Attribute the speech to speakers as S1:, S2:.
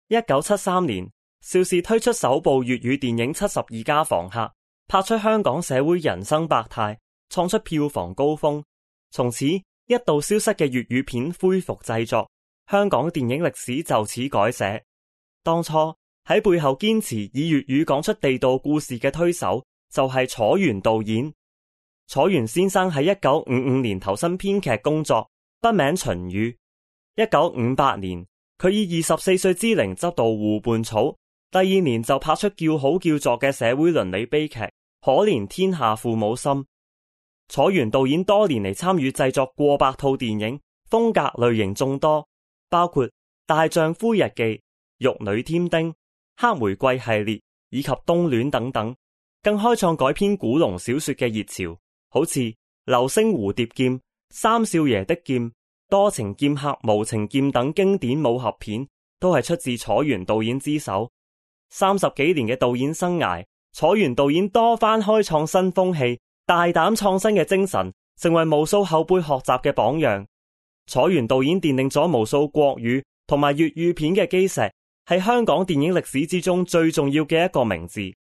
S1: 1973年，邵氏推出首部粵語電影《72家房客》，拍出香港社會人生百態，創出票房高峰。從此，一度消失嘅粵語片恢復製作，香港電影歷史就此改寫。當初喺背後堅持以粵語講出地道故事嘅推手，就係楚原導演。楚原先生喺1955年投身編劇工作，筆名秦宇。1958年，佢以24歲之齡執導《湖畔草》，第二年就拍出叫好叫座嘅社會倫理悲劇《可憐天下父母心》。楚原導演多年嚟參與製作過百套電影，風格類型眾多，包括《大丈夫日記》、《玉女添丁》、《黑玫瑰》系列以及《冬戀》等等，更開創改編古龍小說嘅熱潮，好似《流星蝴蝶劍》、《三少爺的劍》、《多情劍客無情劍》等經典武俠片，都係出自楚原導演之手。30幾年嘅導演生涯，楚原導演多番開創新風氣，大膽創新嘅精神，成為無數後輩學習嘅榜樣。楚原導演奠定咗無數國語同埋粵語片嘅基石，係香港電影歷史之中最重要嘅一個名字。